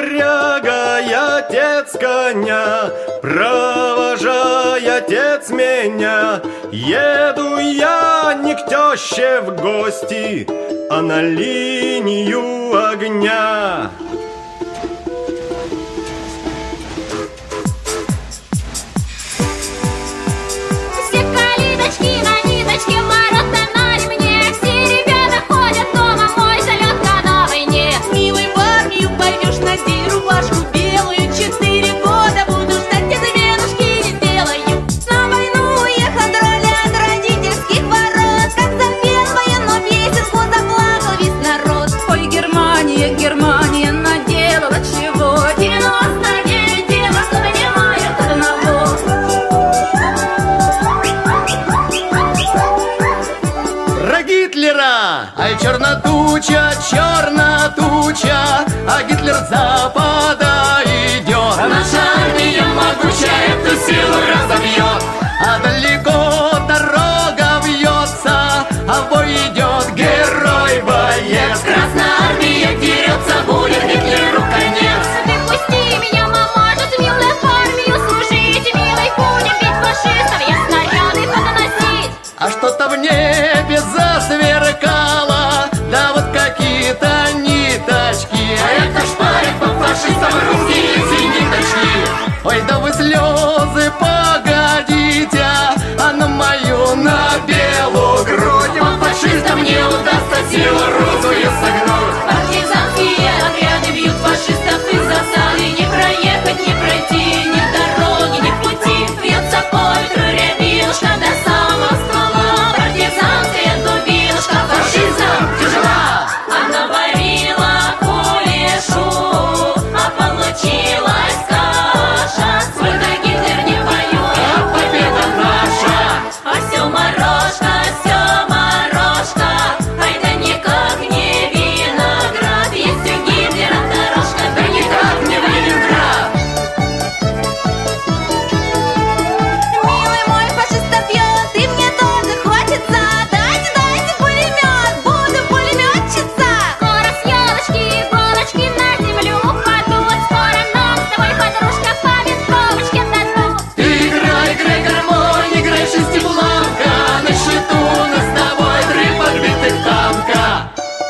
запрягай, отец, коня, провожай, отец, меня. Еду я не к теще в гости, а на линию огня. Все калиточки на ниточке, ворота на ремне. Все ребята ходят дома, мой залетка на войне. Милый в армию пойдешь, надень рубашку белую. 4 года буду ждать, где заменушки не делаю. На войну уехал тролля от родительских ворот. Как запел военную песенку, заплакал весь народ. Ой, Германия, Германия наделала чего? 99 девок, кто понимает одного. Про Гитлера! Ай, черна туча, а Гитлер с запада идет. А наша армия могучая эту силу разобьет. А далеко дорога вьется, а в бой идет герой-боец. Красная армия дерется, будет Гитлеру конец. Ты пусти меня, мамаша, милая, в армию служить. Милый, будем бить фашистов, я снаряды подносить. А что-то в небе засверкало, да вот какие-то ниточки. А это шпарит по фашистам русские эти ниточки. Ой, да вы слезы погодите, а на мою, на белую грудь. По фашистам не удастся силу русскую согнуть. Партизанские отряды бьют фашистов из засады. Не проехать, не пройти, ни дороги, ни пути. Бьется по ветру рябинушка до самого ствола. Партизанская дубинушка фашизм тяжела. Она варила кулешу, а получилась каша. Сколько Гитлер не воюет, А победа наша. а все морожка, ай да никак не виноград. Есть у Гитлера дорожка, Да никак не в Ленинград. Милый мой фашиста пьет, и мне тоже хочется. Дайте пулемет, буду пулеметчица. Скоро с елочки иголочки на землю упадут. Скоро нам с тобой, подружка, по винтовочке дадут. Играй, гармонь, играй шестибланка. На счету нас с тобой 3 подбитых танка.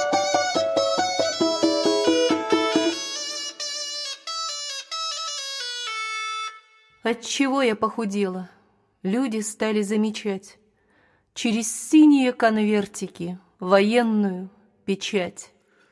Отчего я похудела? Люди стали замечать. Через синие конвертики военную печать.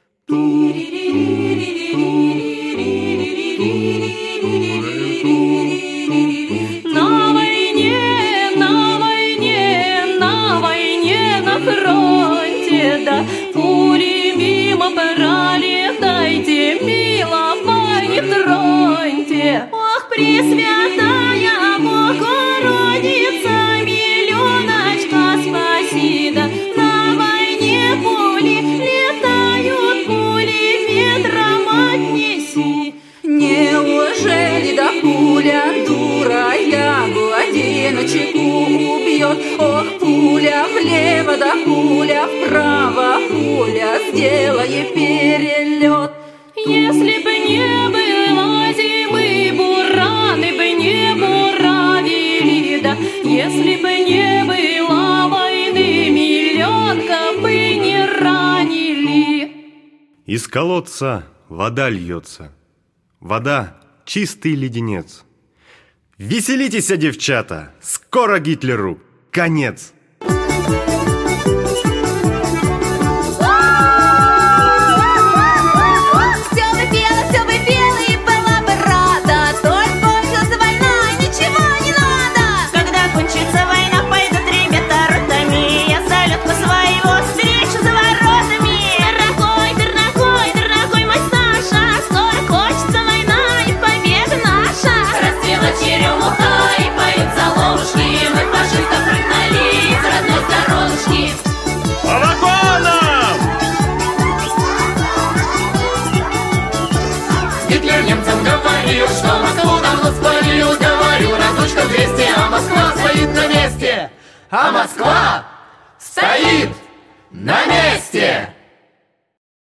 На войне, на войне, на войне, на фронте, да, пули мимо пролетайте, милого не троньте. Ох, Пресвятая Богородица, миленочка, спаси, да, на войне пули летают, пули ветром отнеси. Неужели да пуля дура ягу одиночку убьет? Ох, пуля влево, да пуля вправо, пуля сделает перелет. Если бы не было зимы, бураны бы не буравили, да, если бы не было войны, миллионка бы не ранили. Из колодца вода льется, вода — чистый леденец. Веселитесь, девчата, скоро Гитлеру конец. Все выпела и была бы рада. Только кончилась война, ничего не надо. Когда кончится война, пойдут ребята ротами. Я залетку своего встречу за воротами. Дорогой мой Саша, скоро кончится война и победа наша. Расцвела черемуха и поют заловушки. Мы фашистов прогнали из родной сторонушки. По вагонам! Гитлер немцам говорил, что Москву давно спалил. Говорил, разлучка 200, а Москва стоит на месте. А Москва стоит на месте.